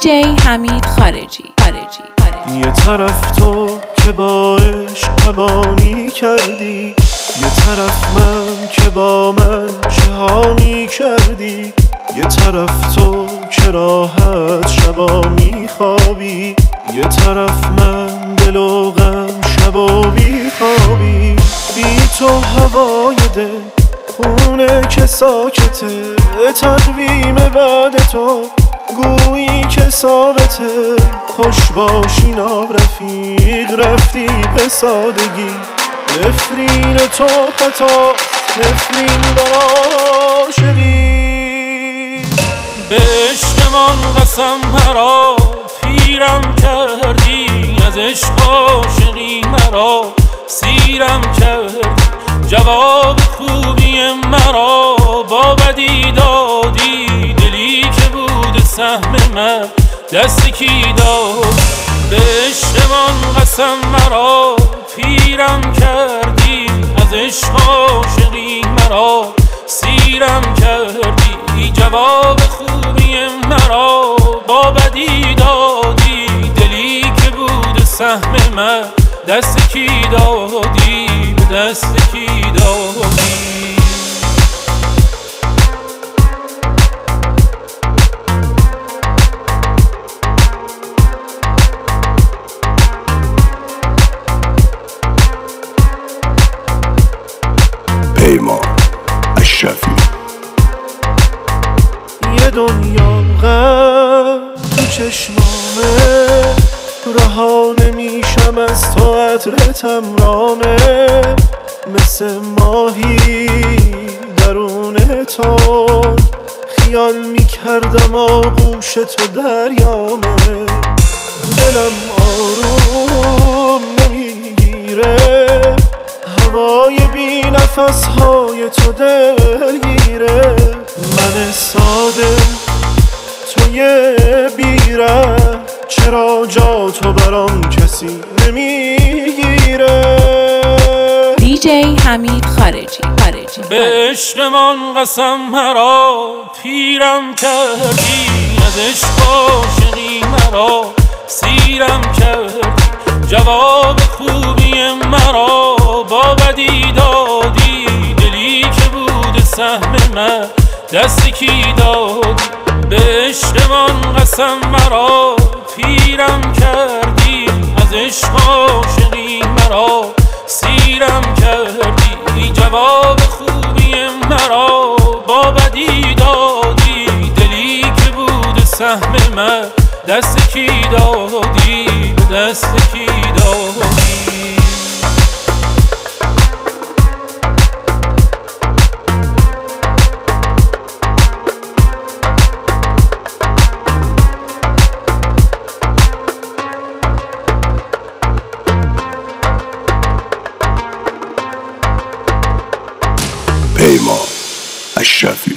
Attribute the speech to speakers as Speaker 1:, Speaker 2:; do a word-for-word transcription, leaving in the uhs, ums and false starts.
Speaker 1: دیجی حمید خارجی خارجی خارجی.
Speaker 2: یه طرف تو که با عشق قبانی کردی، یه طرف من که با من شهانی کردی، یه طرف تو که راحت شبا میخوابی، یه طرف من دل و غم شبا بیخوابی. بی تو هوای دل خونه که ساکته، تقویم بعد تو گویی که ثابته. خوش باشی ناب رفیق رفتی به سادگی، نفرین تو خطا نفرین در عاشقی.
Speaker 3: به عشقمان قسم مرا پیرم کردی، از عشق عاشقی مرا سیرم کردی. جواب خوبی مرا با بدی دادی، دلی که بود سهم من دست کی داد. به عشقمان قسم مرا پیرم کردی، از عشق عاشقی مرا سیرم کردی. جواب خوبی مرا با بدی دادی، دلی که بود سهم من دست کی دادی، به دست کی دادی.
Speaker 4: پیمان اشرفی.
Speaker 2: یه دنیا غم تو چشمامه، رها نمیشم از تو عطرتم رانه. مثل ماهی درون تو خیال میکردم آغوش تو دریامه. دلم آروم نمیگیره، هوای بی نفس های تو دلگیره. من ساده توی بیره، چرا جا تو برام کسی نمیگیره.
Speaker 1: دیجی حمید خارجی خارجی.
Speaker 3: به عشقمان قسم مرا پیرم کردی، از عشق عاشقی مرا سیرم کردی. جواب خوبی مرا با بدی دادی، دلی که بود سهم من دست کی دادی. به عشقمان قسم مرا پیرم کردی، از عشق عاشقی مرا سیرم کردی. جواب خوبی مرا با بدی دادی، دلی که بود سهم من دست کی دادی، به دست کی دادی.
Speaker 4: پیمان اشرفی.